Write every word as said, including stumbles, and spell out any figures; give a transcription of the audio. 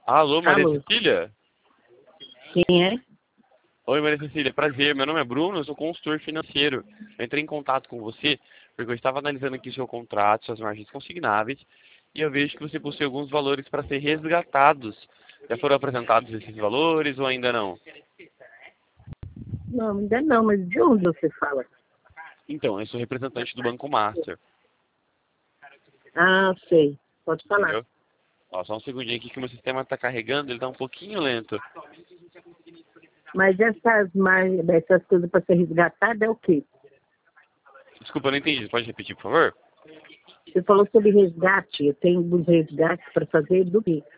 Alô, Maria Alô, Cecília? quem é? Oi, Maria Cecília, prazer. Meu nome é Bruno, eu sou consultor financeiro. Eu entrei em contato com você porque eu estava analisando aqui seu contrato, suas margens consignáveis, e eu vejo que você possui alguns valores para ser resgatados. Já foram apresentados esses valores ou ainda não? Não, ainda não, mas de onde você fala? Então, eu sou representante do Banco Master, Ah, sei. Pode falar. entendeu? Ó, só um segundinho aqui que o meu sistema está carregando, ele está um pouquinho lento. Mas essas, mar- essas coisas para ser resgatada é o quê? Desculpa, eu não entendi. Pode repetir, por favor? Você falou sobre resgate. Eu tenho uns resgates para fazer do quê?